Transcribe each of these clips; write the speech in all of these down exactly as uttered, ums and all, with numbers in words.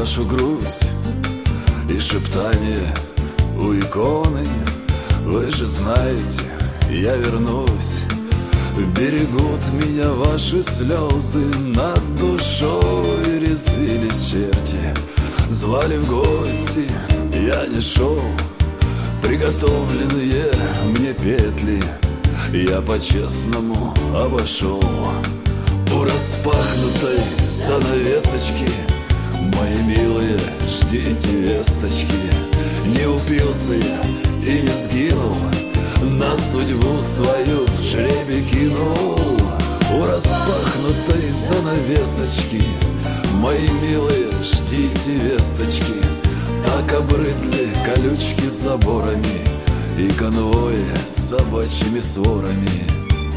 нашу грусть и шептание у иконы. Вы же знаете, я вернусь. Берегут меня ваши слезы, над душой резвились черти. Звали в гости, я не шел. Приготовленные мне петли я по-честному обошел. У распахнутой занавесочки, мои милые, ждите весточки. Не упился я и не сгинул, на судьбу свою жребий кинул. У распахнутой занавесочки, мои милые, ждите весточки. Так обрыдли колючки заборами и конвои с собачьими сворами.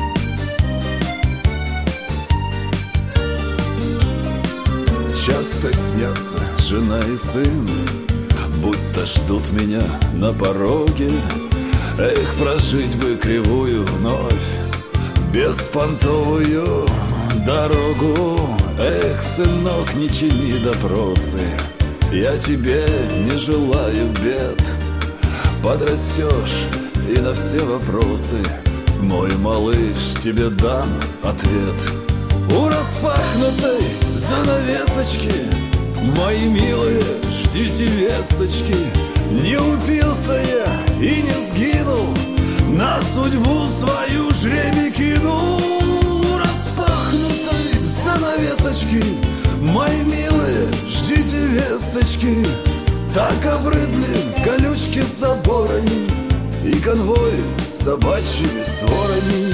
Часто снятся жена и сын, будто ждут меня на пороге. Эх, прожить бы кривую вновь, беспонтовую дорогу. Эх, сынок, не чини допросы, я тебе не желаю бед. Подрастешь и на все вопросы, мой малыш, тебе дан ответ. У распахнутой занавесочки, мои милые, ждите весточки. Не упился я и не сгинул, на судьбу свою жребий кинул. У распахнутой занавесочки, мои милые, ждите весточки. Так обрыдли колючки с заборами и конвои с собачьими сворами.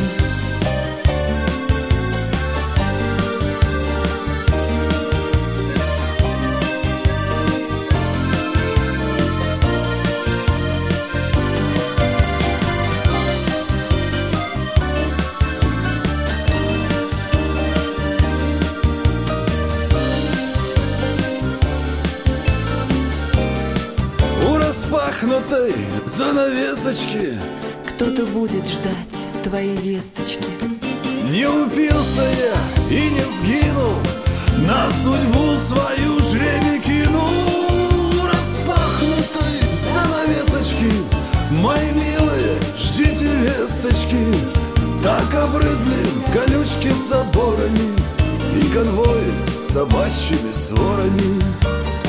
Распахнутой занавесочки кто-то будет ждать твоей весточки. Не упился я и не сгинул, на судьбу свою жребий кинул. Распахнутой занавесочки, мои милые, ждите весточки. Так обрыдли колючки с заборами и конвои с собачьими сворами.